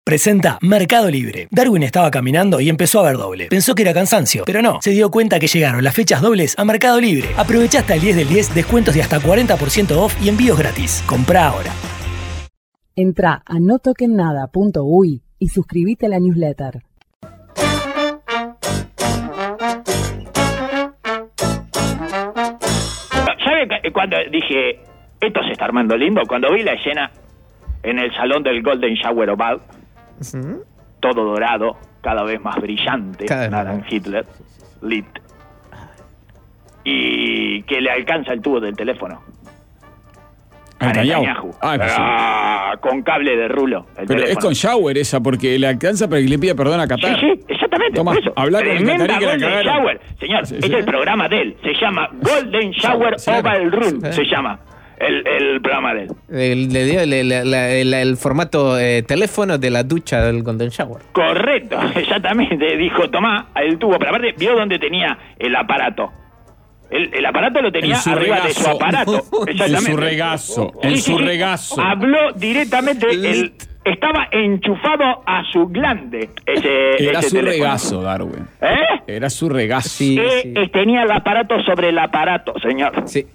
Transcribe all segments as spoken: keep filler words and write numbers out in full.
Presenta Mercado Libre. Darwin estaba caminando y empezó a ver doble. Pensó que era cansancio, pero no. Se dio cuenta que llegaron las fechas dobles a Mercado Libre. Aprovecha hasta el diez del diez, descuentos de hasta cuarenta por ciento off y envíos gratis. Comprá ahora. Entrá a no toquen nada punto uy y suscríbete a la newsletter. ¿Sabe cuando dije, esto se está armando lindo? Cuando vi la escena en el salón del Golden Shower Oval, uh-huh. todo dorado, cada vez más brillante, Naran Hitler, lit, y que le alcanza el tubo del teléfono a Netanyahu, ah, pues sí. ah, con cable de rulo. El Pero teléfono. Es con Shower esa, porque le alcanza para que le pida perdón a Qatar. Sí, sí, exactamente. Toma, habla con el Tremenda Golden Shower. Señor, sí, sí. es el programa de él. Se llama Golden Shower sí, Oval Room, sí. se llama. El, el programa de él. El, le dio el, el, el, el, el formato eh, teléfono de la ducha del Golden Shower. Correcto, exactamente. Dijo, tomá el tubo. Pero aparte, vio dónde tenía el aparato. El, el aparato lo tenía arriba regazo. de su aparato. Exactamente. En su regazo. En sí, su sí, regazo. Habló directamente. El, estaba enchufado a su glande. Ese, Era ese su teléfono. regazo, Darwin. ¿Eh? Era su regazo. Sí, eh, sí. Eh, tenía el aparato sobre el aparato, señor. Sí.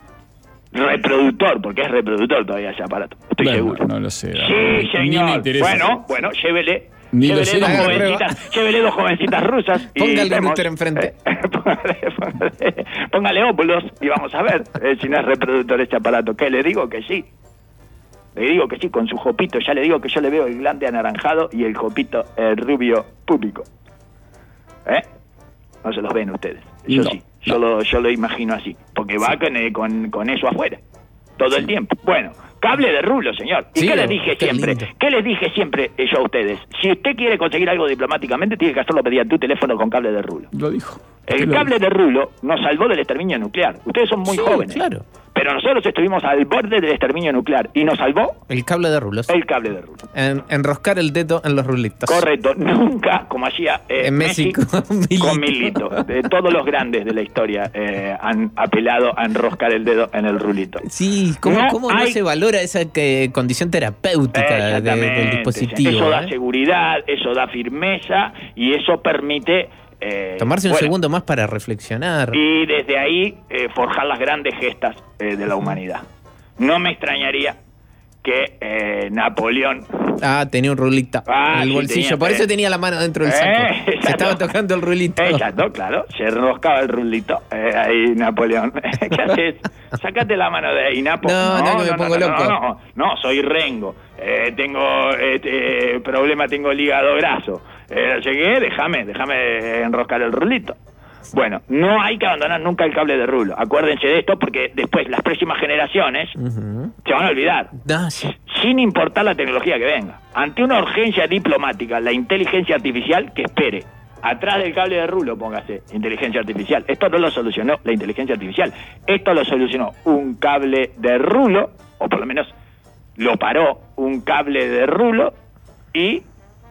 Reproductor, porque es reproductor todavía ese aparato. Estoy bueno, seguro. No lo sé. Sí, señor. Bueno, bueno, llévele. Ni llévele, lo sé, dos no jovencitas, llévele dos jovencitas rusas. Póngale el router enfrente. póngale, póngale, póngale óvulos y vamos a ver eh, si no es reproductor este aparato. ¿Qué? Le digo que sí. Le digo que sí, con su jopito. Ya le digo que yo le veo el glande anaranjado y el jopito eh, rubio público. ¿Eh? No se los ven ustedes. Yo no, sí. Yo, no. lo, yo lo imagino así. Porque va sí. con, eh, con, con eso afuera. Todo sí. el tiempo. Bueno, cable de rulo, señor. ¿Y sí, qué les dije qué siempre? Lindo. ¿Qué les dije siempre eh, yo a ustedes? Si usted quiere conseguir algo diplomáticamente, tiene que hacerlo mediante tu teléfono con cable de rulo. Lo dijo. El cable dijo? de rulo nos salvó del exterminio nuclear. Ustedes son muy sí, jóvenes. Claro. Pero nosotros estuvimos al borde del exterminio nuclear. ¿Y nos salvó? El cable de rulos. El cable de rulo. En, enroscar el dedo en los rulitos. Correcto. Nunca, como hacía eh, en Messi, Messi con Milito. De todos los grandes de la historia eh, han apelado a enroscar el dedo en el rulito. Sí, ¿cómo no, ¿cómo no hay... se valora esa que, condición terapéutica de, del dispositivo? Eso da ¿eh? seguridad, eso da firmeza y eso permite... Eh, Tomarse un bueno, segundo más para reflexionar. Y desde ahí eh, forjar las grandes gestas eh, de la humanidad. No me extrañaría que eh, Napoleón... Ah, tenía un rulito ah, en el sí, bolsillo. Tenía, Por eso eh, tenía la mano dentro del saco. Eh, Se estaba tocando el rulito. Exacto, claro. Se enroscaba el rulito. Eh, ahí Napoleón. ¿Qué haces? Sácate la mano de ahí, Napo. No, no, no, no, me no, pongo no, loco. No, no, no, soy rengo. Eh, tengo este problema, tengo el hígado graso. Eh, no sé qué, déjame, déjame enroscar el rulito. Bueno, no hay que abandonar nunca el cable de rulo. Acuérdense de esto porque después las próximas generaciones uh-huh. se van a olvidar. No, sí. Sin importar la tecnología que venga. Ante una urgencia diplomática, la inteligencia artificial que espere. Atrás del cable de rulo, póngase, inteligencia artificial. Esto no lo solucionó la inteligencia artificial. Esto lo solucionó un cable de rulo, o por lo menos lo paró un cable de rulo y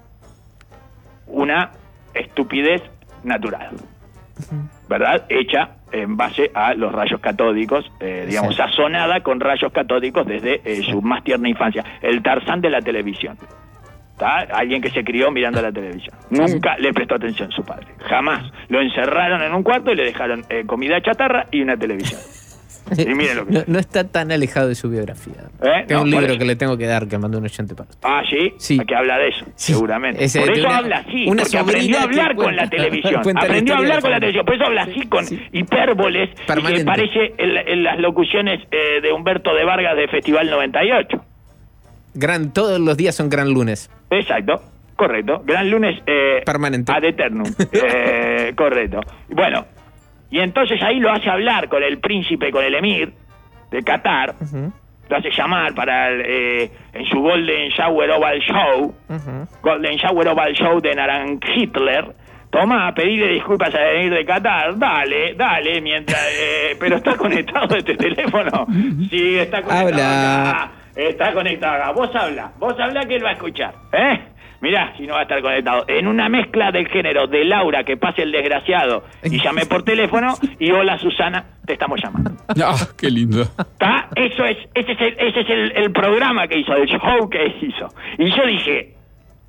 una estupidez natural. ¿Verdad? Hecha en base a los rayos catódicos, eh, digamos, sí. sazonada con rayos catódicos desde eh, sí. su más tierna infancia. El Tarzán de la televisión. ¿Tá? Alguien que se crió mirando la televisión. Nunca sí. le prestó atención a su padre. Jamás. Lo encerraron en un cuarto y le dejaron eh, comida chatarra y una televisión. Y miren lo que no, no está tan alejado de su biografía. ¿Eh? Tengo no, un libro eso. que le tengo que dar que mandó un oyente para usted. Ah, ¿sí? Sí. Que habla de eso, sí. seguramente. Ese, por eso una, habla así, una porque aprendió a hablar con la televisión. Aprendió a hablar con la televisión, por eso habla así con sí. hipérboles y que parece en, en las locuciones eh, de Humberto de Vargas de Festival noventa y ocho. Gran, todos los días son gran lunes. Exacto. Correcto. Gran lunes eh, permanente. Ad eternum. eh, correcto. Bueno, y entonces ahí lo hace hablar con el príncipe, con el emir de Qatar. Uh-huh. Lo hace llamar para el, eh, en su Golden Shower Oval Show. Uh-huh. Golden Shower Oval Show de Naran Hitler. Toma, pedirle disculpas al emir de Qatar. Dale, dale, mientras... Eh, pero está conectado este teléfono. Sí, está conectado habla. Acá. Está conectado acá. Vos habla. Vos habla que él va a escuchar. ¿Eh? Mirá, si no va a estar conectado. En una mezcla del género de Laura, que pase el desgraciado, y llamé por teléfono, y hola Susana, te estamos llamando. Ah, qué lindo. ¿Está? Eso es, ese es, el, ese es el, el programa que hizo, el show que hizo. Y yo dije,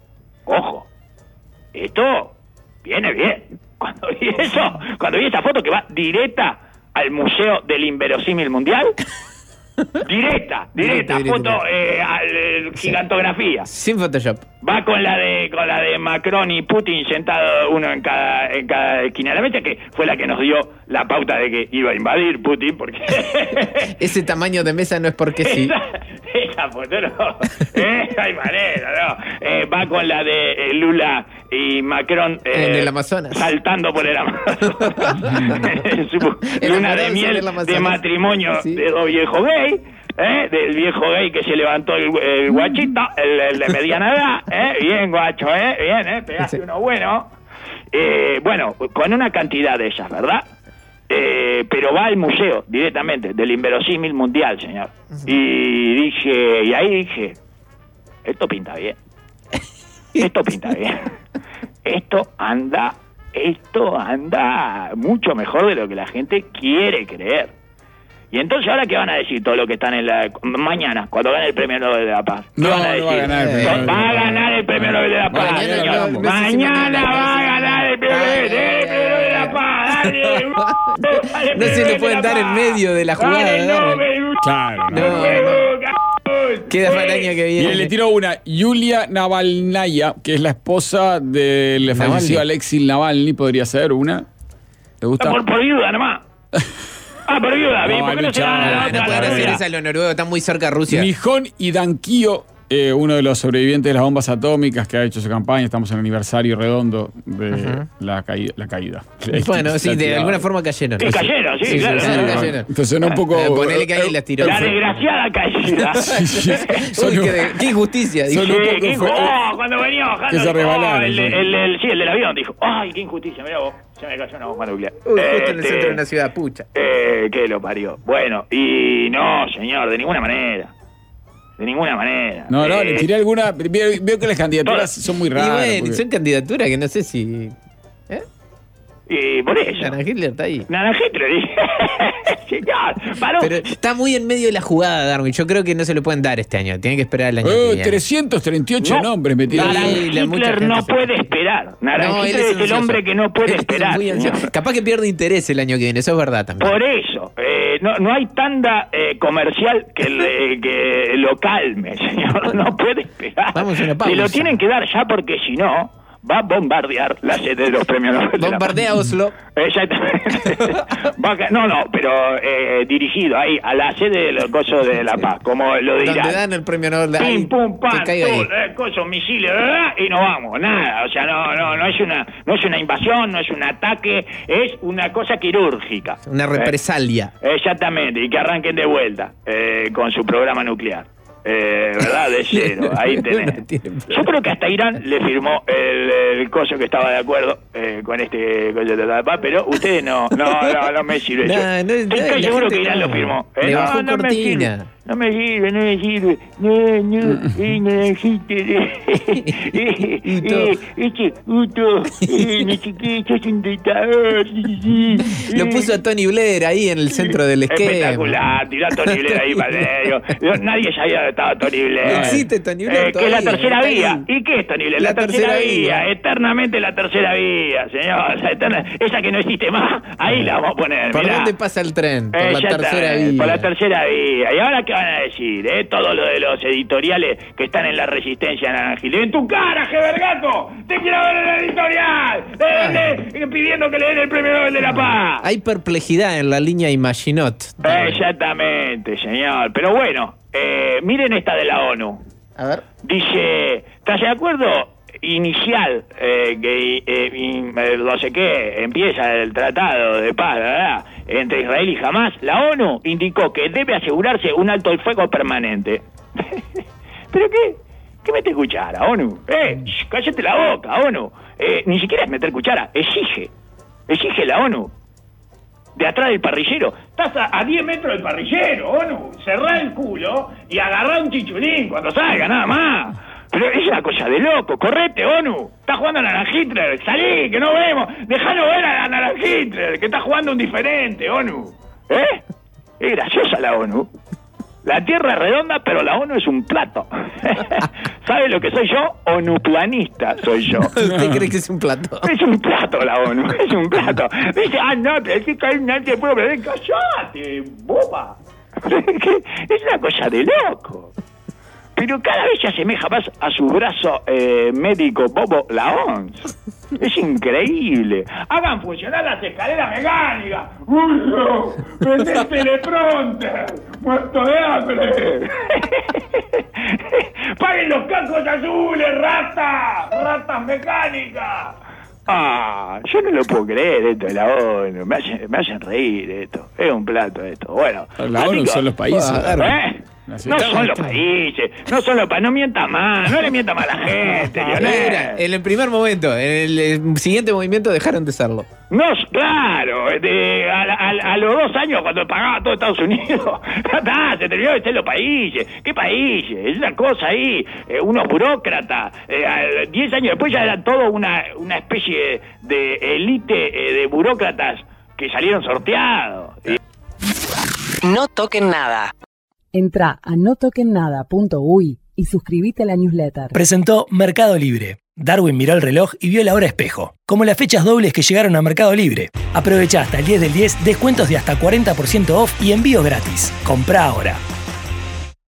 ojo, esto viene bien. Cuando vi eso, cuando vi esa foto que va directa al Museo del Inverosímil Mundial, directa, directa, Directo, foto directo. eh, al, eh, gigantografía. Sin Photoshop. Va con la de con la de Macron y Putin sentado uno en cada en cada esquina de la mesa, que fue la que nos dio la pauta de que iba a invadir Putin, porque Ese tamaño de mesa no es porque sí. esa, esa foto no, eh, hay manera, no. Eh, va con la de eh, Lula y Macron eh, En el Amazonas. saltando por el Amazonas. En su luna de Enamorados en miel el Amazonas. de matrimonio Sí. de dos viejos gay. ¿Eh? Del viejo gay que se levantó el, el guachito, el, el de mediana edad, ¿eh? Bien, guacho, ¿eh? Bien, ¿eh? Pegaste Sí. uno bueno. Eh, bueno, con una cantidad de esas, ¿verdad? Eh, pero va al museo directamente, del Inverosímil Mundial, señor. Y dije, y ahí dije, esto pinta bien. Esto pinta bien. Esto anda, esto anda mucho mejor de lo que la gente quiere creer. Y entonces, ¿ahora qué van a decir todos los que están en la... Mañana, cuando gane el Premio Nobel de la Paz? ¿Qué No, van a no va a decir? ganar el Premio Nobel de la Va a Paz. ganar el Premio Nobel de la Paz, Mañana señor. no, no sé si Mañana mañana, va a no sé. ganar el Premio Nobel el Premio Nobel de la Paz. Dale. Dale, No Premio se le Nobel pueden de la dar en Paz. medio de la jugada, Dale, Darwin. Nobel. Claro. No, no. Queda para el año que Y viene. le tiro una, Yulia Navalnaya, que es la esposa del Navalny. fallecido Alexei Navalny, podría ser una. ¿Te gusta? Por, por viuda nomás. Ah, por viuda. Bien, No, ¿por qué no se Lucha, da la Ah, otra? no pueden la hacer viuda? esa a los noruegos, están muy cerca de Rusia. Nihon Idankio, eh, uno de los sobrevivientes de las bombas atómicas que ha hecho su campaña. Estamos en el aniversario redondo de Ajá. la, caída, la caída. Bueno, sí, La de tirada. alguna forma cayeron. Sí, cayeron, sí, claro. sí, Sí, cayeron. Entonces suena un poco... Eh, ponele que ahí las tiró. La desgraciada caída. Sí, sí. Son Uy, un- qué, qué injusticia. Son dije. un Sí, poco qué fue- inju- oh, cuando venía bajando. que se dijo, resbalaron, oh, el, sí. el, el- sí, el del avión dijo, ay, qué injusticia, mirá vos, se me cayó una bomba nuclear. Uy, justo en el Este, centro de una ciudad, pucha. Eh, que lo parió. Bueno, y no, señor, de ninguna manera. De ninguna manera. No, no, Eh, le tiré alguna... Veo, veo que las candidaturas Todas. son muy Y raras. bueno, porque- son candidaturas que no sé si... ¿Eh? Y por eso. Ana Hitler está ahí. Naranjito le dije, señor, paró. Pero está muy en medio de la jugada, Darwin. Yo creo que no se lo pueden dar este año. Tiene que esperar el año que Eh, viene. trescientos treinta y ocho No, nombres metidos. Naran- Naranjito la- mucha gente no se- puede esperar. Naranjito él es, el ansioso. hombre que no puede Él es esperar. muy ansioso. señor. Capaz que pierde interés el año que viene, eso es verdad también. Por eso, eh, no, no hay tanda eh, comercial que, le- que lo calme, señor. No puede esperar. Vamos a una Se pausa. lo tienen que dar ya porque si no, va a bombardear la sede de los premios Nobel de la Paz. Bombardea Oslo. Exactamente. Va a ca- no, no, pero eh, dirigido ahí a la sede de los cosos de La Paz, como lo Donde dirán. dan el premio Nobel. Ay, Pim, pum, que pam, caiga ahí. todo, eh, cosos, misiles, ¿verdad? Y nos vamos, nada, o sea, no, no, no es una, no es una invasión, no es un ataque, es una cosa quirúrgica. Una represalia. Eh, exactamente, y que arranquen de vuelta eh, con su programa nuclear. Eh, ¿Verdad? De cero, ahí No tenés. tiene Yo creo que hasta Irán le firmó el, el coso que estaba de acuerdo eh, con este coso de la paz, pero ustedes no, no, no, no me sirve. No, Yo no, estoy no, estoy la seguro gente que Irán no. lo firmó. Eh, Le no, bajó no me cortina. sirve. No me sirve, no me sirve. No, no, eh, naranjito. Eh, eh, este, Uto, eh, no sé qué, sos un dictador. Lo puso a Tony Blair ahí en el centro del esquema. Espectacular, tiró a Tony Blair ahí para el medio. Yo- Nadie sabía que estaba Tony Blair. No existe Tony Blair Eh, que es la todavía, tercera está vía. ahí. ¿Y qué es Tony Blair? La La, tercera, tercera vía. vía. Eternamente la tercera vía, señor. La eterna- esa que no existe más, ahí la vamos a poner. ¿Por mirá. dónde pasa el tren? Por la Exactamente, tercera vía. Por la tercera vía. ¿Y ahora qué van a decir? Eh? Todo lo de los editoriales que están en la resistencia naranjil. ¡En tu cara, Gebergato! ¡Te quiero ver en el editorial! Eh, eh, pidiendo que le den el premio Nobel de la Paz. Hay perplejidad en la línea Imaginot. Exactamente, señor. Pero bueno, eh, miren esta de la ONU. A ver. Dice, tras el acuerdo inicial, eh, que eh, in- eh, no sé qué, empieza el tratado de paz, ¿verdad?, entre Israel y Hamás, la ONU indicó que debe asegurarse un alto el fuego permanente. ¿Pero qué? ¿Qué mete cuchara, ONU? Eh, sh, cállate la boca, ONU. Eh, ni siquiera es meter cuchara, exige. Exige la ONU. De atrás del parrillero. Estás a, a diez metros del parrillero, ONU. Cerrá el culo y agarrá un chichulín cuando salga, nada más. Pero es una cosa de loco. Correte, ONU. Está jugando a Naranjitler. Salí, que no vemos. Dejalo ver a Naranjitler, que está jugando un diferente, ONU. ¿Eh? Es graciosa la ONU. La Tierra es redonda, pero la ONU es un plato. ¿Sabe lo que soy yo? Onuplanista soy yo. ¿Usted cree que es un plato? Es un plato la ONU, es un plato. Dice, ah, no, pero es que hay nadie puede beber. ¡Cállate, boba! Es una cosa de loco. Pero cada vez se asemeja más a su brazo eh, médico Bobo la O M S. Es increíble. Hagan funcionar las escaleras mecánicas. ¡Uy, no! ¡Vendé el teleprompter! ¡Muerto de hambre! ¡Paguen los cascos azules, rata! ¡Ratas mecánicas! Ah, yo no lo puedo creer esto de la ONU. Me hacen, me hacen reír esto. Es un plato esto. Bueno. La ONU son los países. ¿Eh? No son los países, no son los países, no mienta más, no le mienta más a la gente, Lionel. En el primer momento, en el siguiente movimiento dejaron de serlo. No, claro, de, a, a, a los dos años cuando pagaba todo Estados Unidos, se terminó de ser los países. ¿Qué países? Es una cosa ahí, eh, unos burócratas, eh, diez años después ya eran todo una, una especie de élite eh, de burócratas que salieron sorteados. No toquen nada. Entrá a no toquen nada punto uy y suscríbete a la newsletter. Presentó Mercado Libre. Darwin miró el reloj y vio la hora espejo, como las fechas dobles que llegaron a Mercado Libre. Aprovechá hasta el diez del diez descuentos de hasta cuarenta por ciento off y envío gratis. Comprá ahora.